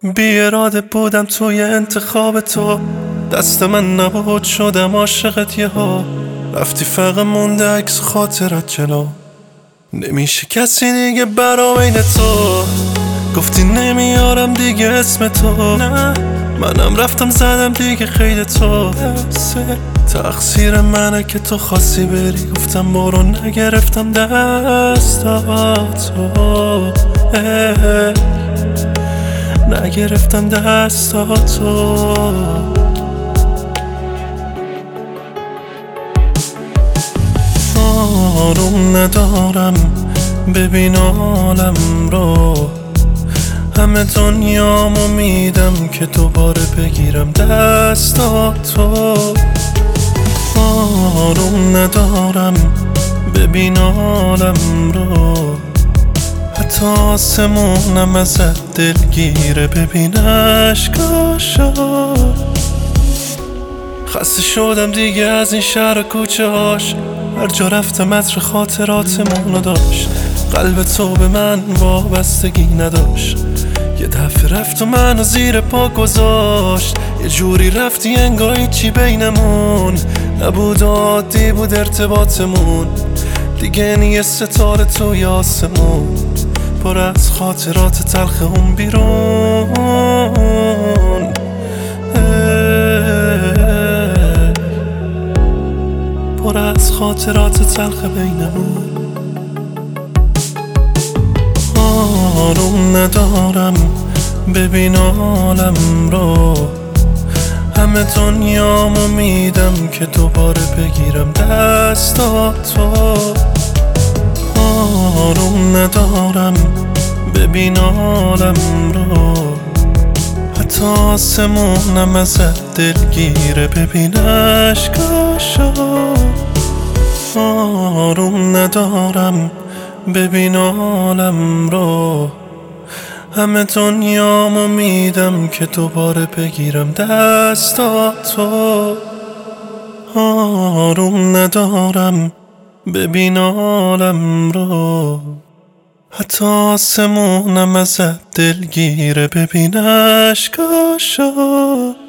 بی اراده بودم توی انتخاب تو، دست من نبود شدم عاشقت یهو. رفتی فقط مونده عکس خاطرت جلو، نمیشه کسی دیگه برا بین تو. گفتی نمیارم دیگه اسم تو، نه منم رفتم زدم دیگه خیلی تو. تقصیر منه که تو خواستی بری، گفتم برو نگرفتم دستاتو، نگرفتم دستاتو. آروم ندارم ببین عالم رو، همه دنیامو میدم که دوباره بگیرم دستاتو. آروم ندارم ببین عالم رو، حتی آسمونم ازت دلگیره ببین عشقاشو. خسته شدم دیگه از این شهر و کوچه هاش، هر جا رفتم عطر خاطراتمونو داشت. قلب تو به من وابستگی نداشت، یه دفعه رفت و منو زیر پا گذاشت. یه جوری رفتی انگار هیچی بینمون نبود و عادی بود ارتباطمون. دیگه نیه ستاره توی آسمون، پر از خاطرات تلخ اون بیرون. پر از خاطرات تلخ بینمون. آروم ندارم ببین عالم رو، همه دنیامو میدم که دوباره بگیرم دستاتو. آروم ندارم ببین عالم رو، حتی آسمونم ازت دلگیره ببین عشقاشو. آروم ندارم ببین عالم رو، همه دنیامو میدم که دوباره بگیرم دستاتو. آروم ندارم ببین عالم رو، حتی آسمونم ازت دلگیره ببین عشقاشو.